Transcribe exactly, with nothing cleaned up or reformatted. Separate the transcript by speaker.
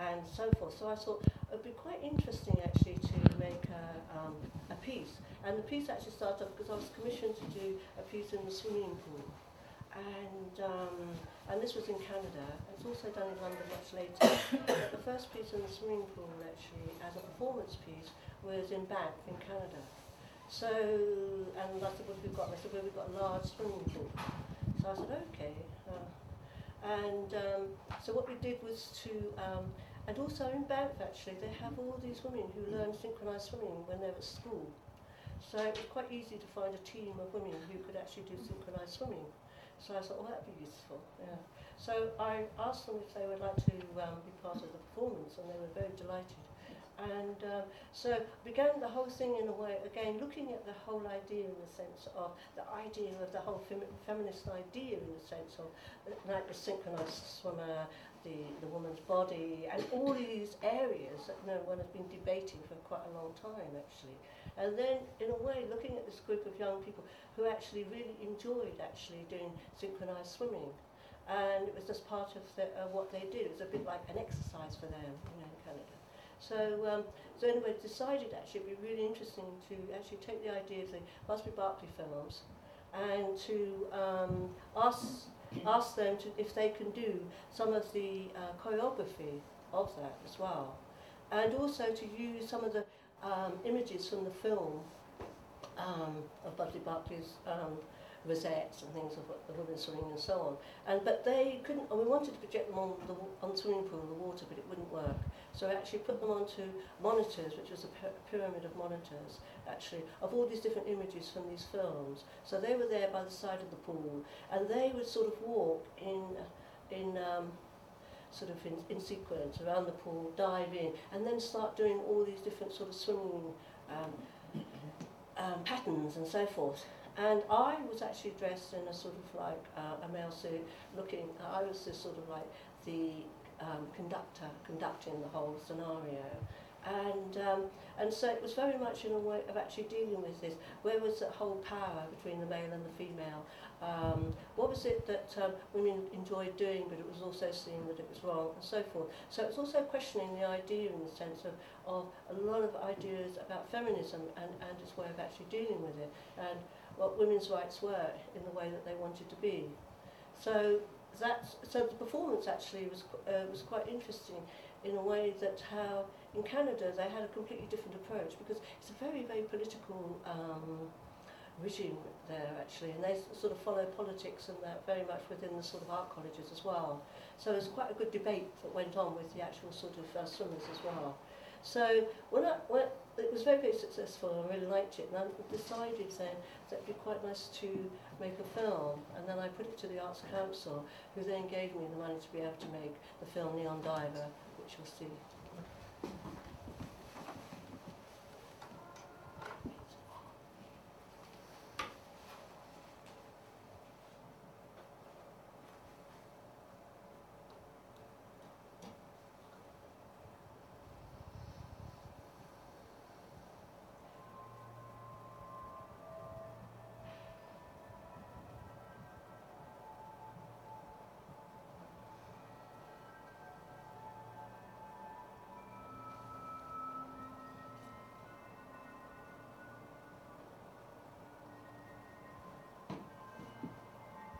Speaker 1: and so forth. So I thought it would be quite interesting actually to make a, um, a piece. And the piece actually started off because I was commissioned to do a piece in the swimming pool. And um, and this was in Canada. It's also done in London much later. But the first piece in the swimming pool, actually, as a performance piece, was in Banff in Canada. So, and I said, what have we got? They said, well, we've got a large swimming pool. So I said, okay. Uh, and um, so what we did was to, um, and also in Banff, actually, they have all these women who learn synchronised swimming when they're at school. So it was quite easy to find a team of women who could actually do synchronised swimming. So I thought, well, that'd be useful. Yeah. So I asked them if they would like to um, be part of the performance, and they were very delighted. And um, so began the whole thing in a way, again, looking at the whole idea in the sense of the idea of the whole fem feminist idea in the sense of like the synchronised swimmer, the, the woman's body, and all these areas that no one has been debating for quite a long time, actually. And then, in a way, looking at this group of young people who actually really enjoyed actually doing synchronised swimming. And it was just part of the, uh, what they did. It was a bit like an exercise for them, you know, in Canada. So, um, so anyway, decided actually it would be really interesting to actually take the idea of the Busby Berkeley films and to um, ask, ask them to, if they can do some of the uh, choreography of that as well. And also to use some of the um, images from the film um, of Busby Berkeley's um, rosettes and things of what the women swimming and so on. And but they couldn't. And we wanted to project them on the on the swimming pool, the water, but it wouldn't work. So we actually put them onto monitors, which was a pyramid of monitors, actually, of all these different images from these films. So they were there by the side of the pool, and they would sort of walk in in. Um, sort of in, in sequence around the pool, dive in, and then start doing all these different sort of swimming um, um, patterns and so forth. And I was actually dressed in a sort of like uh, a male suit, looking, I was this sort of like the um, conductor, conducting the whole scenario. And um, and so it was very much in a way of actually dealing with this. Where was that whole power between the male and the female? Um, what was it that um, women enjoyed doing, but it was also seen that it was wrong, and so forth. So it's also questioning the idea in the sense of, of a lot of ideas about feminism and, and its way of actually dealing with it, and what women's rights were in the way that they wanted to be. So that's, so the performance actually was uh, was quite interesting in a way that how in Canada they had a completely different approach, because it's a very, very political um, regime there actually, and they sort of follow politics and that very much within the sort of art colleges as well. So there's quite a good debate that went on with the actual sort of uh, swimmers as well. So when I, when it was very, very successful, I really liked it, and I decided then that it'd be quite nice to make a film, and then I put it to the Arts Council, who then gave me the money to be able to make the film Neon Diver, which you'll see.